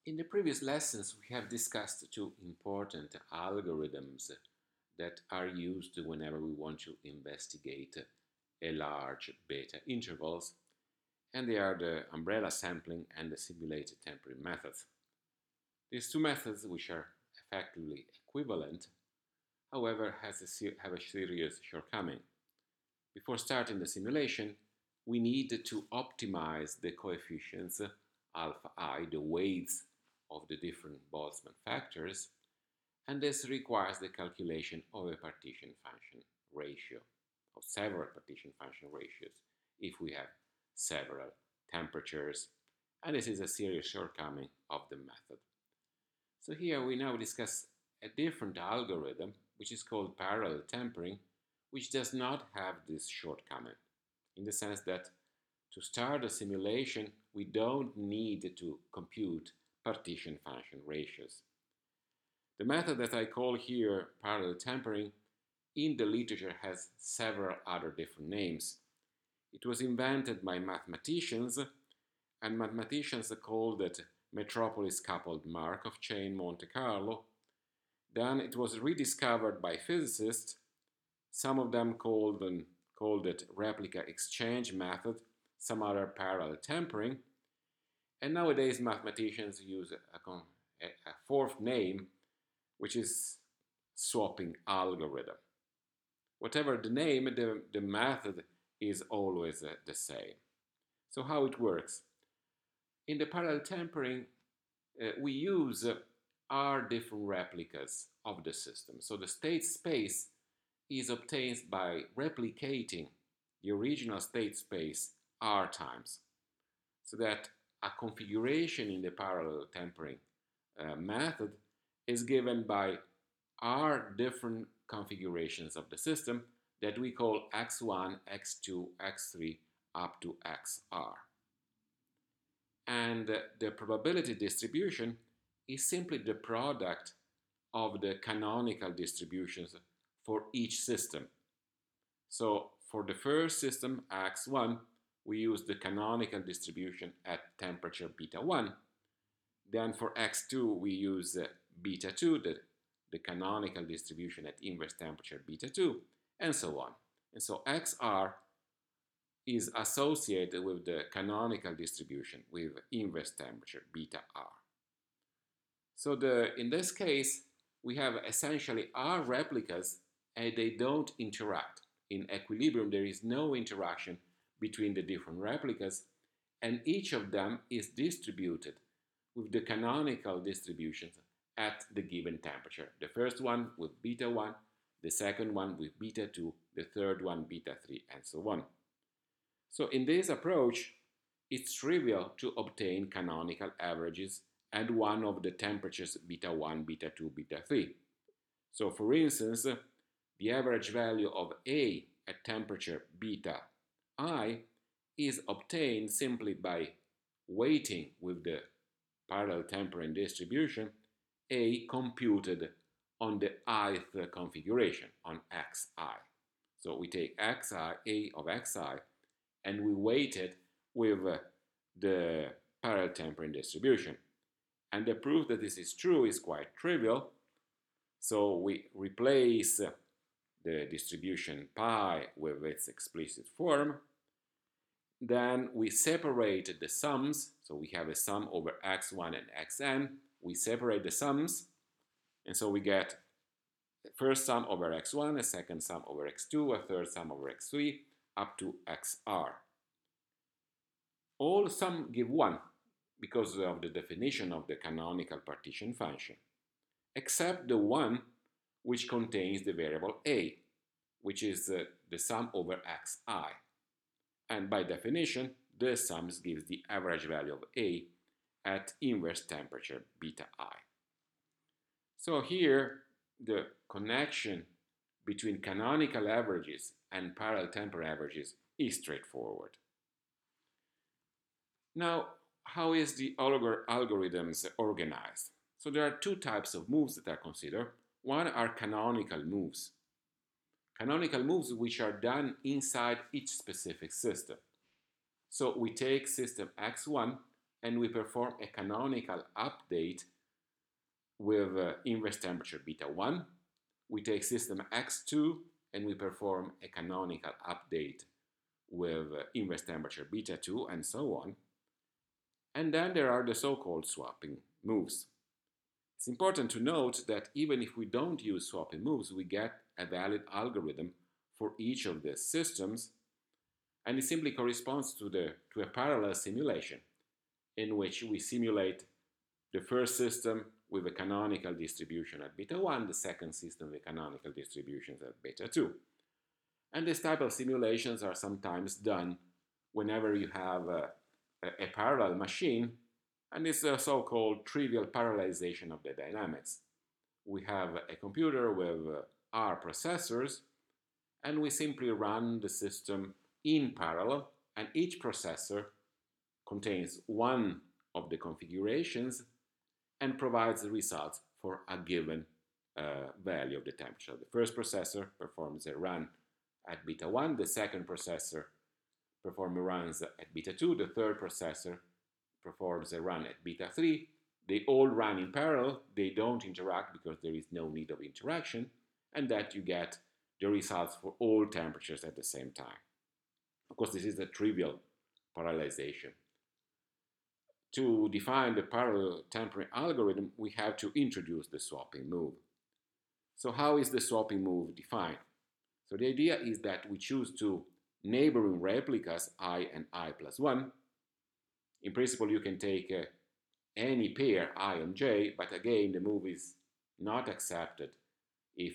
In the previous lessons, we have discussed two important algorithms that are used whenever we want to investigate a large beta intervals, and they are the umbrella sampling and the simulated tempering methods. These two methods, which are effectively equivalent, however, have a serious shortcoming. Before starting the simulation, we need to optimize the coefficients alpha I, the weights of the different Boltzmann factors, and this requires the calculation of a partition function ratio, of several partition function ratios, if we have several temperatures, and this is a serious shortcoming of the method. So here we now discuss a different algorithm, which is called parallel tempering, which does not have this shortcoming, in the sense that to start a simulation, we don't need to compute partition function ratios. The method that I call here parallel tempering in the literature has several other different names. It was invented by mathematicians, and mathematicians called it metropolis coupled Markov chain Monte Carlo. Then it was rediscovered by physicists. Some of them called it replica exchange method, some other parallel tempering. And nowadays mathematicians use a fourth name, which is swapping algorithm. Whatever the name, the method is always the same. So how it works? In the parallel tempering, we use R different replicas of the system. So the state space is obtained by replicating the original state space R times, so that a configuration in the parallel tempering method is given by R different configurations of the system that we call x1, x2, x3 up to xr. And the probability distribution is simply the product of the canonical distributions for each system. So for the first system, x1, we use the canonical distribution at temperature beta 1. Then for x2, we use beta 2, the canonical distribution at inverse temperature beta 2, and so on. And so xr is associated with the canonical distribution with inverse temperature beta r. So in this case, we have essentially R replicas and they don't interact. In equilibrium, there is no interaction between the different replicas, and each of them is distributed with the canonical distributions at the given temperature. The first one with beta 1, the second one with beta 2, the third one beta 3, and so on. So in this approach, it's trivial to obtain canonical averages at one of the temperatures beta 1, beta 2, beta 3. So for instance, the average value of A at temperature beta I is obtained simply by weighting with the parallel tempering distribution A computed on the ith configuration, on xi. So we take xi, A of xi, and we weight it with the parallel tempering distribution. And the proof that this is true is quite trivial. So we replace the distribution pi with its explicit form. Then we separate the sums. So we have a sum over x1 and xn. We separate the sums. And so we get the first sum over x1, a second sum over x2, a third sum over x3, up to xr. All sum give 1 because of the definition of the canonical partition function, except the one which contains the variable a, which is the sum over xi. And by definition, the sums gives the average value of a at inverse temperature beta I. So here, the connection between canonical averages and parallel temper averages is straightforward. Now, how is the algorithms organized? So there are two types of moves that are considered. One are canonical moves. Canonical moves which are done inside each specific system. So we take system x1 and we perform a canonical update with inverse temperature beta 1. We take system X2 and we perform a canonical update with inverse temperature beta 2 and so on. And then there are the so-called swapping moves. It's important to note that even if we don't use swapping moves, we get a valid algorithm for each of the systems, and it simply corresponds to a parallel simulation in which we simulate the first system with a canonical distribution at beta 1, the second system with canonical distributions at beta 2. And this type of simulations are sometimes done whenever you have a parallel machine, and it's a so-called trivial parallelization of the dynamics. We have a computer with R processors, and we simply run the system in parallel, and each processor contains one of the configurations and provides the results for a given value of the temperature. The first processor performs a run at beta 1, the second processor performs runs at beta 2, the third processor performs a run at beta 3. They all run in parallel, they don't interact because there is no need of interaction, and that you get the results for all temperatures at the same time. Of course, this is a trivial parallelization. To define the parallel tempering algorithm, we have to introduce the swapping move. So how is the swapping move defined? So the idea is that we choose two neighboring replicas, I and I plus 1. In principle, you can take any pair, I and j, but again, the move is not accepted if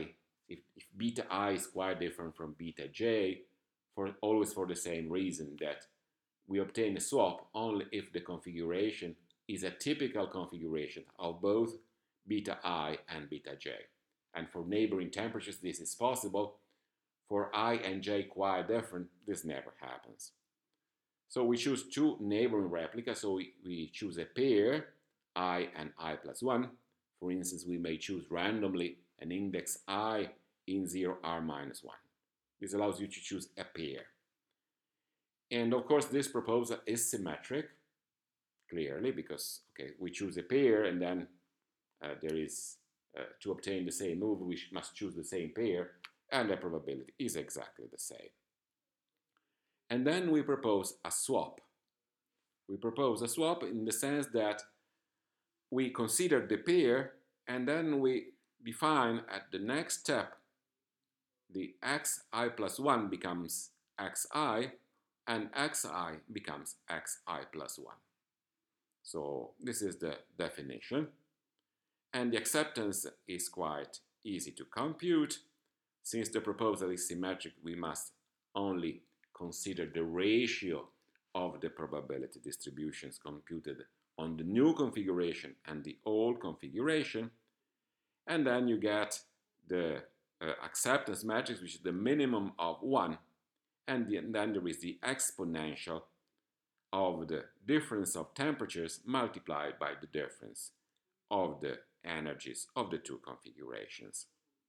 beta I is quite different from beta j, always for the same reason, that we obtain a swap only if the configuration is a typical configuration of both beta I and beta j. And for neighboring temperatures, this is possible. For I and j quite different, this never happens. So we choose two neighboring replicas, so we choose a pair, I and I plus 1. For instance, we may choose randomly an index I in 0, R minus 1. This allows you to choose a pair. And of course, this proposal is symmetric, clearly, because we choose a pair, and then there is, to obtain the same move, we must choose the same pair, and the probability is exactly the same. And then we propose a swap. We propose a swap in the sense that we consider the pair, and then we define at the next step the xi plus 1 becomes xi, and xi becomes xi plus 1. So this is the definition. And the acceptance is quite easy to compute. Since the proposal is symmetric, we must only consider the ratio of the probability distributions computed on the new configuration and the old configuration. And then you get the acceptance matrix, which is the minimum of 1. And then there is the exponential of the difference of temperatures multiplied by the difference of the energies of the two configurations.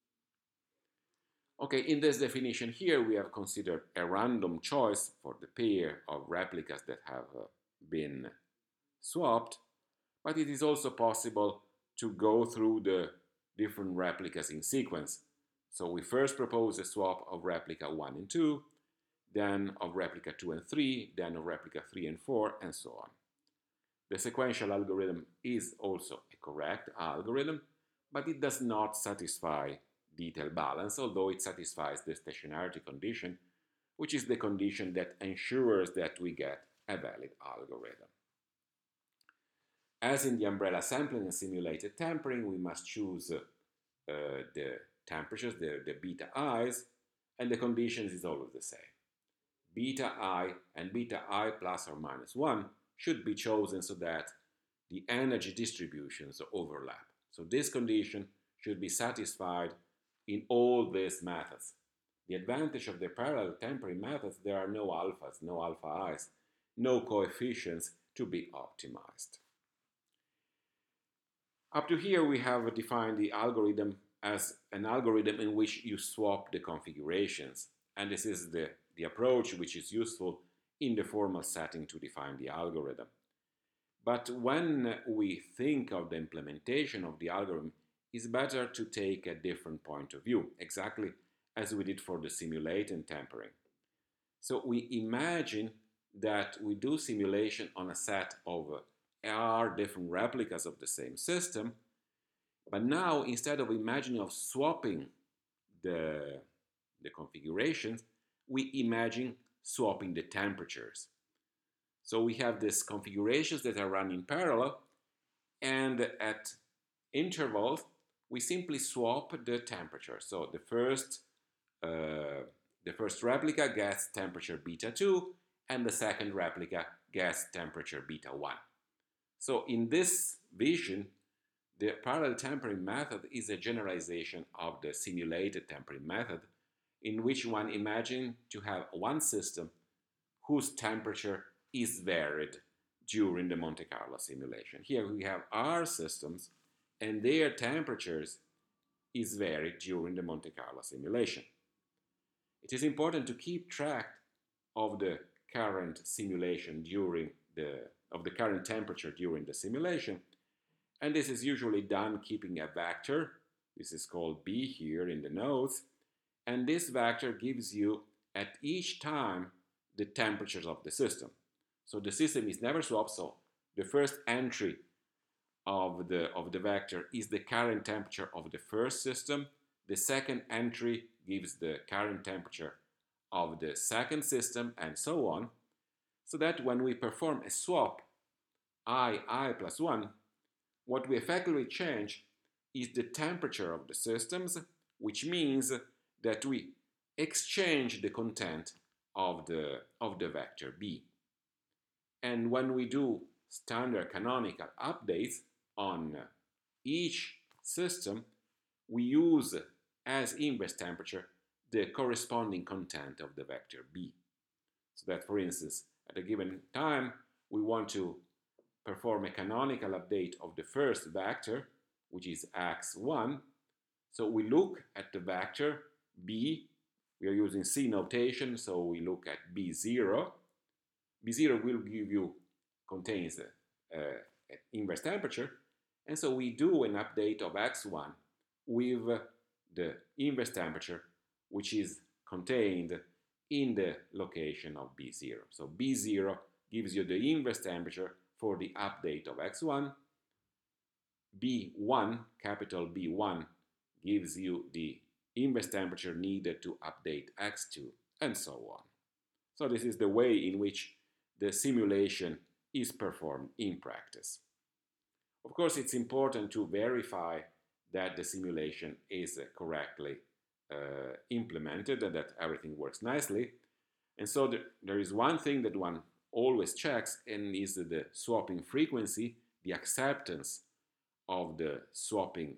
Okay, in this definition here, we have considered a random choice for the pair of replicas that have been swapped, but it is also possible to go through the different replicas in sequence. So we first propose a swap of replica 1 and 2, then of replica 2 and 3, then of replica 3 and 4, and so on. The sequential algorithm is also a correct algorithm, but it does not satisfy detail balance, although it satisfies the stationarity condition, which is the condition that ensures that we get a valid algorithm. As in the umbrella sampling and simulated tempering, we must choose the temperatures, the beta i's, and the conditions is always the same. Beta I and beta I plus or minus 1 should be chosen so that the energy distributions overlap. So this condition should be satisfied in all these methods. The advantage of the parallel tempering methods, there are no alphas, no alpha i's, no coefficients to be optimized. Up to here, we have defined the algorithm as an algorithm in which you swap the configurations. And this is the approach which is useful in the formal setting to define the algorithm. But when we think of the implementation of the algorithm, it's better to take a different point of view, exactly as we did for the simulate and tempering. So we imagine that we do simulation on a set of R different replicas of the same system, but now instead of imagining of swapping the, the configurations, we imagine swapping the temperatures. So we have these configurations that are run in parallel, and at intervals, we simply swap the temperature. So the first replica gets temperature beta 2, and the second replica gets temperature beta 1. So in this vision, the parallel tempering method is a generalization of the simulated tempering method, in which one imagines to have one system whose temperature is varied during the Monte Carlo simulation. Here we have R systems, and their temperatures is varied during the Monte Carlo simulation. It is important to keep track of the current simulation of the current temperature during the simulation, and this is usually done keeping a vector. This is called B here in the notes, and this vector gives you at each time the temperatures of the system. So the system is never swapped, so the first entry of the vector is the current temperature of the first system. The second entry gives the current temperature of the second system, and so on, so that when we perform a swap I plus 1, what we effectively change is the temperature of the systems, which means that we exchange the content of the vector B. And when we do standard canonical updates on each system, we use as inverse temperature the corresponding content of the vector B. So that, for instance, at a given time, we want to perform a canonical update of the first vector, which is x1. So we look at the vector B. We are using C notation, so we look at B0. B0 will give you, contains an inverse temperature, and so we do an update of x1 with the inverse temperature, which is contained in the location of B0. So B0 gives you the inverse temperature for the update of x1. B1, capital B1, gives you the inverse temperature needed to update x2, and so on. So this is the way in which the simulation is performed in practice. Of course, it's important to verify that the simulation is correctly implemented and that everything works nicely. And so there is one thing that one always checks, and is the swapping frequency, the acceptance of the swapping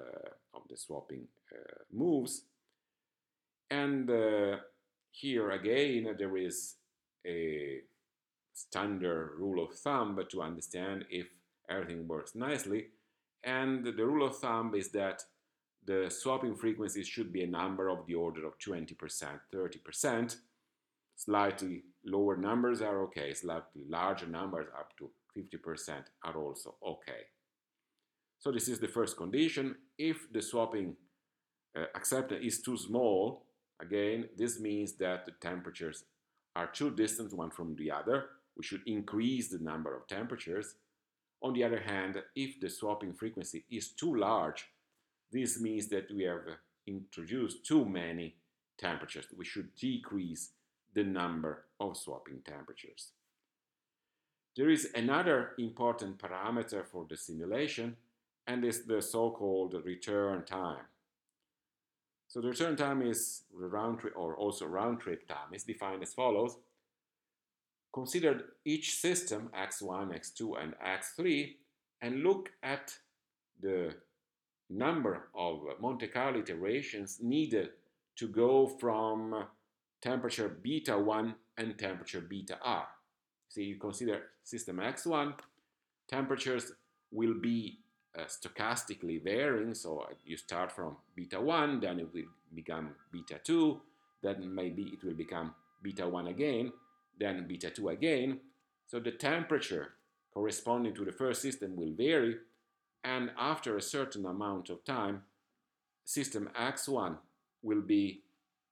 moves. And here again, there is a standard rule of thumb to understand if everything works nicely. And the rule of thumb is that the swapping frequencies should be a number of the order of 20%, 30%. Slightly lower numbers are okay. Slightly larger numbers up to 50% are also okay. So this is the first condition. If the swapping acceptance is too small, again, this means that the temperatures are too distant one from the other. We should increase the number of temperatures. On the other hand, if the swapping frequency is too large, this means that we have introduced too many temperatures. We should decrease the number of swapping temperatures. There is another important parameter for the simulation, and is the so-called return time. So the return time is the round trip, or also round trip time, is defined as follows. Consider each system, x1, x2, and x3, and look at the number of Monte Carlo iterations needed to go from temperature beta 1 and temperature beta r. So you consider system x1, temperatures will be stochastically varying, so you start from beta 1, then it will become beta 2, then maybe it will become beta 1 again, then beta 2 again. So the temperature corresponding to the first system will vary, and after a certain amount of time, system x1 will be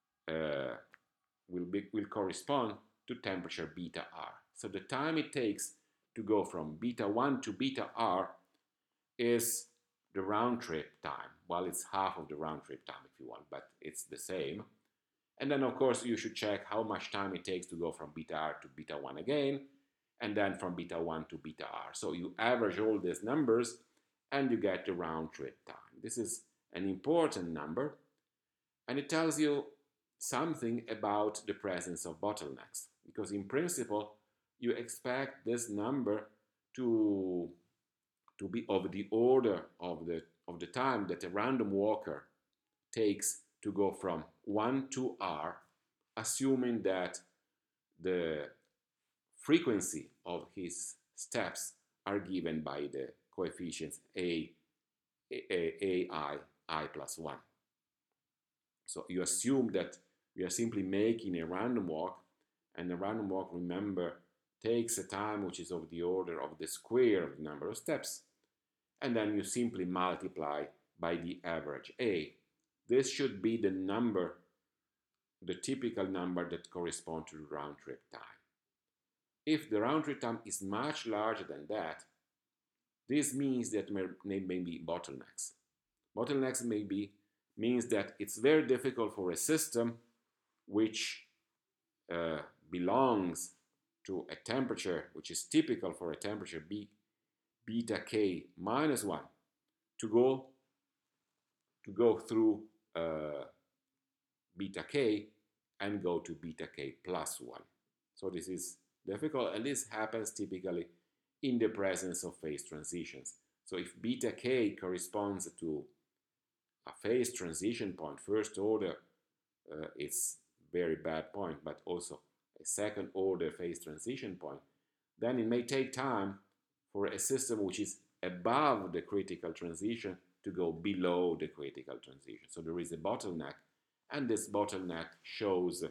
will correspond to temperature beta r. So the time it takes to go from beta 1 to beta r is the round trip time. Well, it's half of the round trip time if you want, but it's the same. And then, of course, you should check how much time it takes to go from beta r to beta 1 again, and then from beta 1 to beta r. So you average all these numbers, and you get the round trip time. This is an important number, and it tells you something about the presence of bottlenecks, because in principle, you expect this number to be of the order of the time that a random walker takes to go from 1 to r, assuming that the frequency of his steps are given by the coefficients I plus 1. So you assume that we are simply making a random walk, and the random walk, remember, takes a time which is of the order of the square of the number of steps, and then you simply multiply by the average A. This should be the number, the typical number that corresponds to the round trip time. If the round trip time is much larger than that, this means that there may be bottlenecks. Bottlenecks means that it's very difficult for a system which belongs to a temperature which is typical for a temperature beta k minus 1 to go through beta k and go to beta k plus 1. So this is difficult, and this happens typically in the presence of phase transitions. So if beta k corresponds to a phase transition point, first order, it's very bad point, but also a second order phase transition point, then it may take time for a system which is above the critical transition to go below the critical transition. So there is a bottleneck, and this bottleneck shows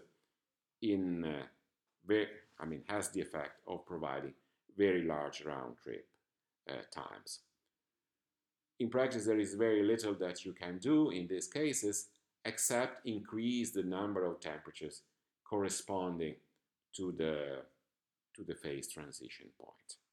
has the effect of providing very large round trip times. In practice, there is very little that you can do in these cases except increase the number of temperatures corresponding to the phase transition point.